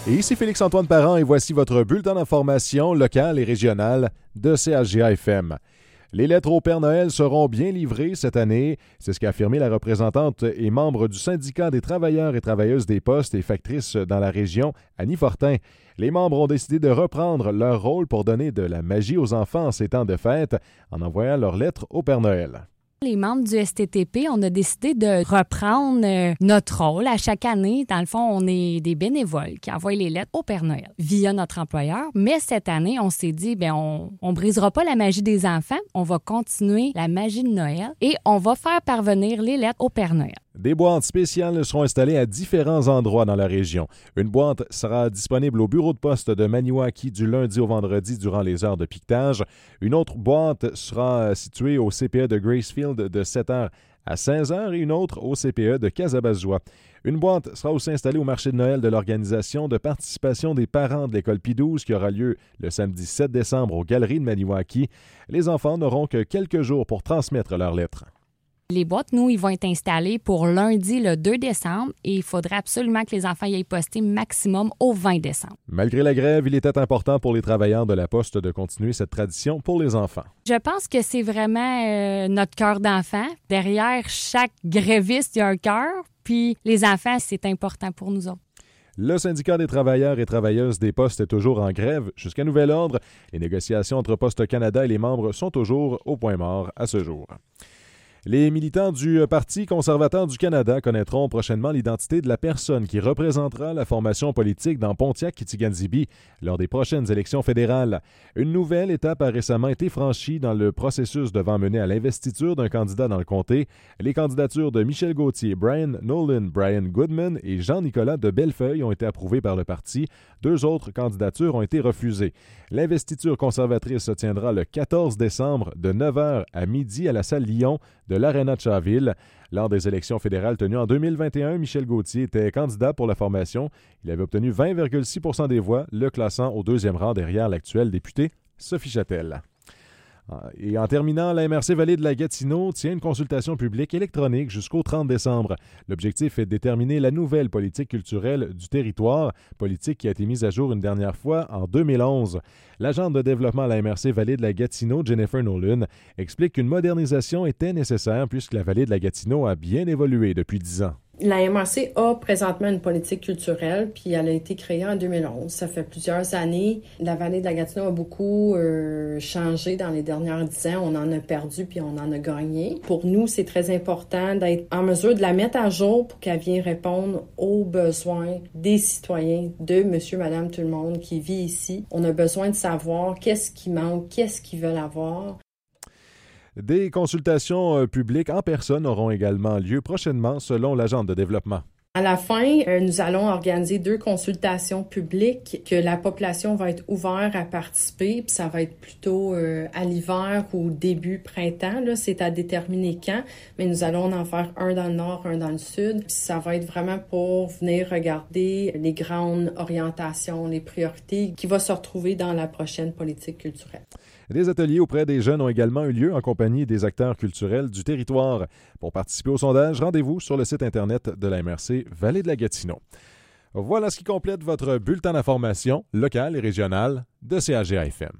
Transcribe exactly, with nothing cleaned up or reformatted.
Et ici Félix-Antoine Parent et voici votre bulletin d'information locale et régionale de C H G A F M. Les lettres au Père Noël seront bien livrées cette année. C'est ce qu'a affirmé la représentante et membre du syndicat des travailleurs et travailleuses des postes et factrices dans la région, Annie Fortin. Les membres ont décidé de reprendre leur rôle pour donner de la magie aux enfants en ces temps de fête en envoyant leurs lettres au Père Noël. Les membres du S T T P, on a décidé de reprendre euh, notre rôle. À chaque année, dans le fond, on est des bénévoles qui envoient les lettres au Père Noël via notre employeur. Mais cette année, on s'est dit, bien, on ne brisera pas la magie des enfants. On va continuer la magie de Noël et on va faire parvenir les lettres au Père Noël. Des boîtes spéciales seront installées à différents endroits dans la région. Une boîte sera disponible au bureau de poste de Maniwaki du lundi au vendredi durant les heures de piquetage. Une autre boîte sera située au C P E de Gracefield de sept heures à seize heures et une autre au C P E de Casabazzois. Une boîte sera aussi installée au marché de Noël de l'organisation de participation des parents de l'école Pie douze qui aura lieu le samedi sept décembre aux Galeries de Maniwaki. Les enfants n'auront que quelques jours pour transmettre leurs lettres. Les boîtes, nous, ils vont être installés pour lundi le deux décembre et il faudrait absolument que les enfants y aient posté maximum au vingt décembre. Malgré la grève, il était important pour les travailleurs de la Poste de continuer cette tradition pour les enfants. Je pense que c'est vraiment euh, notre cœur d'enfant. Derrière chaque gréviste, il y a un cœur. Puis les enfants, c'est important pour nous autres. Le syndicat des travailleurs et travailleuses des postes est toujours en grève jusqu'à nouvel ordre. Les négociations entre Poste Canada et les membres sont toujours au point mort à ce jour. Les militants du Parti conservateur du Canada connaîtront prochainement l'identité de la personne qui représentera la formation politique dans Pontiac-Kitikanibi lors des prochaines élections fédérales. Une nouvelle étape a récemment été franchie dans le processus devant mener à l'investiture d'un candidat dans le comté. Les candidatures de Michel Gauthier, Brian Nolan, Brian Goodman et Jean-Nicolas de Bellefeuille ont été approuvées par le parti. Deux autres candidatures ont été refusées. L'investiture conservatrice se tiendra le quatorze décembre de neuf heures à midi à la salle Lyon de l'Arena de Chaville. Lors des élections fédérales tenues en deux mille vingt et un, Michel Gauthier était candidat pour la formation. Il avait obtenu vingt virgule six pour cent des voix, le classant au deuxième rang derrière l'actuelle députée Sophie Châtel. Et en terminant, la M R C Vallée de la Gatineau tient une consultation publique électronique jusqu'au trente décembre. L'objectif est de déterminer la nouvelle politique culturelle du territoire, politique qui a été mise à jour une dernière fois en deux mille onze. L'agente de développement à la M R C Vallée de la Gatineau, Jennifer Nolan, explique qu'une modernisation était nécessaire puisque la Vallée de la Gatineau a bien évolué depuis dix ans. La M R C a présentement une politique culturelle, puis elle a été créée en deux mille onze. Ça fait plusieurs années. La vallée de la Gatineau a beaucoup euh, changé dans les dernières dix ans. On en a perdu, puis on en a gagné. Pour nous, c'est très important d'être en mesure de la mettre à jour pour qu'elle vienne répondre aux besoins des citoyens, de monsieur, madame, tout le monde qui vit ici. On a besoin de savoir qu'est-ce qui manque, qu'est-ce qu'ils veulent avoir. Des consultations publiques en personne auront également lieu prochainement selon l'agente de développement. À la fin, euh, nous allons organiser deux consultations publiques que la population va être ouverte à participer. Puis ça va être plutôt euh, à l'hiver ou début printemps. Là, c'est à déterminer quand. Mais nous allons en faire un dans le nord, un dans le sud. Puis ça va être vraiment pour venir regarder les grandes orientations, les priorités qui vont se retrouver dans la prochaine politique culturelle. Des ateliers auprès des jeunes ont également eu lieu en compagnie des acteurs culturels du territoire. Pour participer au sondage, rendez-vous sur le site Internet de la M R C Vallée de la Gatineau. Voilà ce qui complète votre bulletin d'information locale et régionale de C H G A F M.